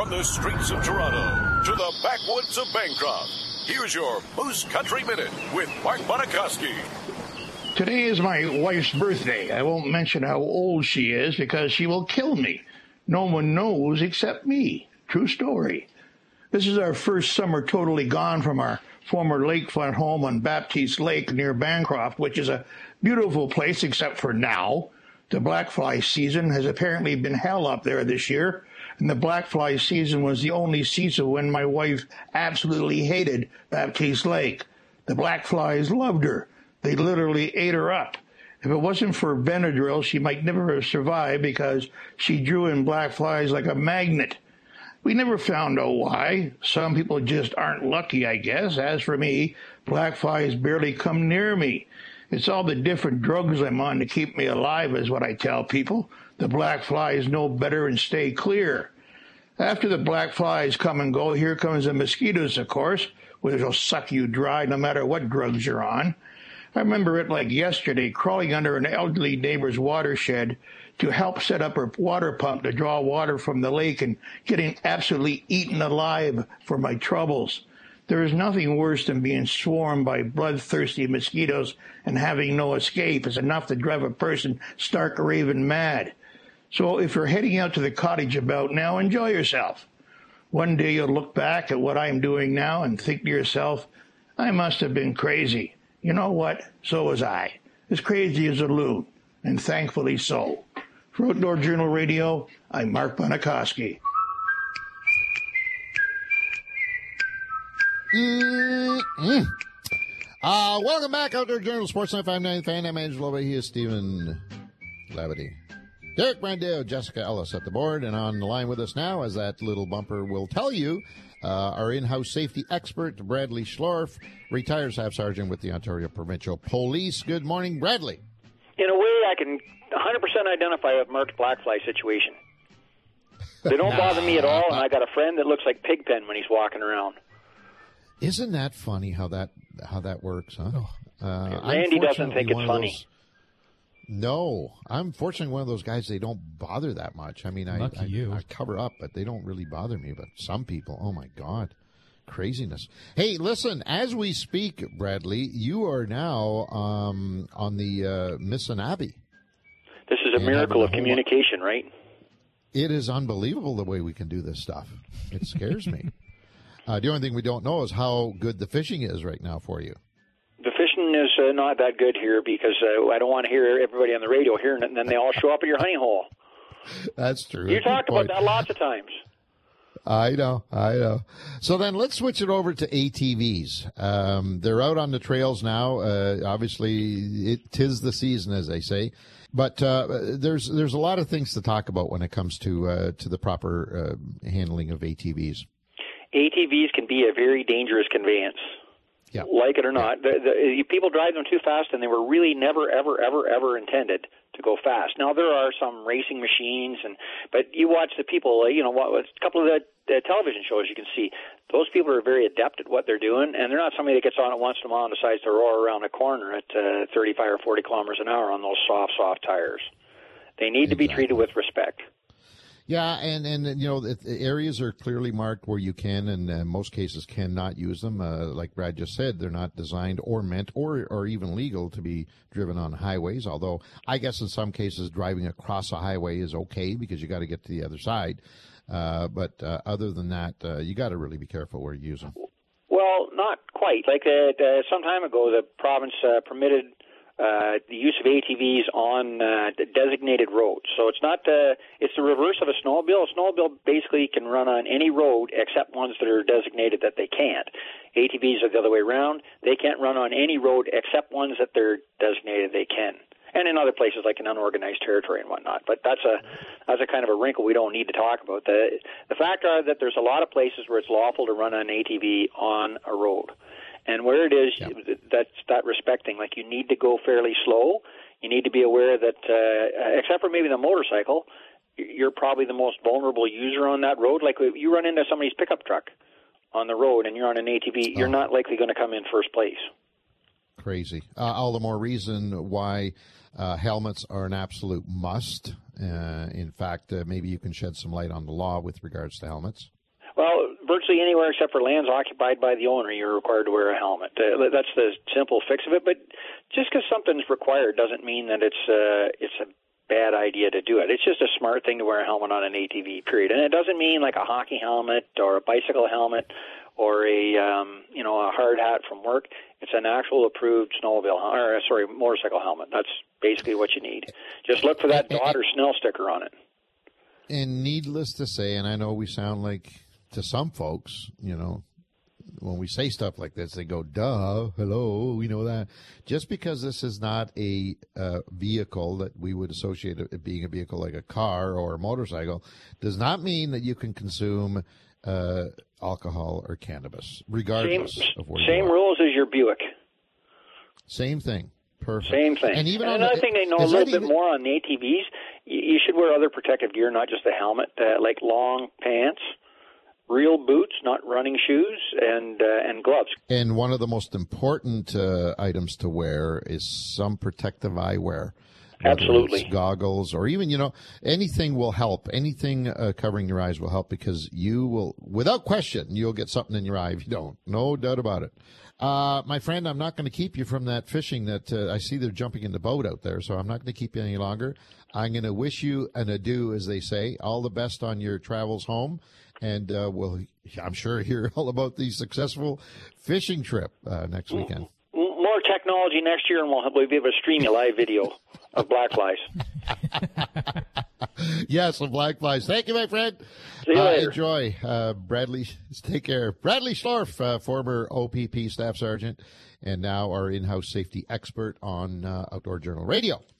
From the streets of Toronto to the backwoods of Bancroft, here's your Moose Country Minute with Mark Bonakowski. Today is my wife's birthday. I won't mention how old she is because she will kill me. No one knows except me. True story. This is our first summer totally gone from our former lakefront home on Baptiste Lake near Bancroft, which is a beautiful place except for now. The blackfly season has apparently been hell up there this year, and the blackfly season was the only season when my wife absolutely hated Baptiste Lake. The blackflies loved her. They literally ate her up. If it wasn't for Benadryl, she might never have survived because she drew in blackflies like a magnet. We never found out why. Some people just aren't lucky, I guess. As for me, blackflies barely come near me. It's all the different drugs I'm on to keep me alive is what I tell people. The black flies know better and stay clear. After the black flies come and go, here comes the mosquitoes, of course, which will suck you dry no matter what drugs you're on. I remember it like yesterday, crawling under an elderly neighbor's watershed to help set up her water pump to draw water from the lake and getting absolutely eaten alive for my troubles. There is nothing worse than being swarmed by bloodthirsty mosquitoes and having no escape. It's enough to drive a person stark raving mad. So if you're heading out to the cottage about now, enjoy yourself. One day you'll look back at what I'm doing now and think to yourself, I must have been crazy. You know what? So was I. As crazy as a loon, and thankfully so. For Outdoor Journal Radio, I'm Mark Bonakowski. Welcome back, Outdoor Journal, Sports 959 Fan. I'm Angelo. He is Stephen Lavity. Derek Brandale, Jessica Ellis at the board, and on the line with us now, as that little bumper will tell you, our in-house safety expert, Bradley Schlorf, retired Staff Sergeant with the Ontario Provincial Police. Good morning, Bradley. In a way, I can 100% identify with Mark's blackfly situation. They don't bother me at all, and I got a friend that looks like Pigpen when he's walking around. Isn't that funny how that works, huh? Randy doesn't think it's funny. No, I'm fortunately one of those guys. They don't bother that much. I mean, I cover up, but they don't really bother me. But some people, oh my God, craziness. Hey, listen, as we speak, Bradley, you are now on the Missinabie. This is a miracle of communication, right? It is unbelievable the way we can do this stuff. It scares me. The only thing we don't know is how good the fishing is right now for you. The fishing is not that good here because I don't want to hear everybody on the radio hearing it, and then they all show up at your honey hole. That's true. You talked about that lots of times. I know. So then let's switch it over to ATVs. They're out on the trails now. Obviously, 'tis the season, as they say. But there's a lot of things to talk about when it comes to the proper handling of ATVs. ATVs can be a very dangerous conveyance. Yeah. Like it or not, the people drive them too fast, and they were really never, ever, ever, ever intended to go fast. Now there are some racing machines, but you watch the people. A couple of the television shows you can see. Those people are very adept at what they're doing, and they're not somebody that gets on it once in a while and decides to roar around a corner at 35 or 40 kilometers an hour on those soft tires. They need to be treated with respect. Yeah, and the areas are clearly marked where you can and in most cases cannot use them. Like Brad just said, they're not designed or meant or even legal to be driven on highways, although I guess in some cases driving across a highway is okay because you got to get to the other side. But other than that, you got to really be careful where you use them. Well, not quite. Like some time ago, the province permitted the use of ATVs on designated roads. So it's not it's the reverse of a snowmobile. A snowmobile basically can run on any road except ones that are designated that they can't. ATVs are the other way around. They can't run on any road except ones that they're designated they can. And in other places like in unorganized territory and whatnot. But that's a kind of a wrinkle we don't need to talk about. The fact are that there's a lot of places where it's lawful to run an ATV on a road. And where it is, that's that respecting. Like, you need to go fairly slow. You need to be aware that, except for maybe the motorcycle, you're probably the most vulnerable user on that road. Like, if you run into somebody's pickup truck on the road and you're on an ATV, you're not likely going to come in first place. Crazy. All the more reason why helmets are an absolute must. In fact, maybe you can shed some light on the law with regards to helmets. Well, virtually anywhere except for lands occupied by the owner, you're required to wear a helmet. That's the simple fix of it. But just because something's required doesn't mean that it's a bad idea to do it. It's just a smart thing to wear a helmet on an ATV, period. And it doesn't mean like a hockey helmet or a bicycle helmet or a hard hat from work. It's an actual approved motorcycle helmet. That's basically what you need. Just look for that Dot or Snell sticker on it. And needless to say, and I know we sound like, to some folks, when we say stuff like this, they go, duh, hello, we know that. Just because this is not a vehicle that we would associate it being a vehicle like a car or a motorcycle, does not mean that you can consume alcohol or cannabis, regardless of where you are. Same rules as your Buick. Same thing. Perfect. Same thing. And even another thing they know a little bit more on the ATVs, you should wear other protective gear, not just a helmet, like long pants, real boots, not running shoes, and gloves. And one of the most important items to wear is some protective eyewear. Absolutely. It's goggles or even, anything will help. Anything covering your eyes will help, because you will, without question, you'll get something in your eye if you don't. No doubt about it. My friend, I'm not going to keep you from that fishing that I see they're jumping in the boat out there, so I'm not going to keep you any longer. I'm going to wish you an adieu, as they say. All the best on your travels home, and I'm sure hear all about the successful fishing trip next weekend. More technology next year, and we'll be able to stream you live video of black flies. Yes, of black flies. Thank you, my friend. See you later. Enjoy. Bradley, take care. Bradley Schlorf, former OPP staff sergeant, and now our in-house safety expert on Outdoor Journal Radio.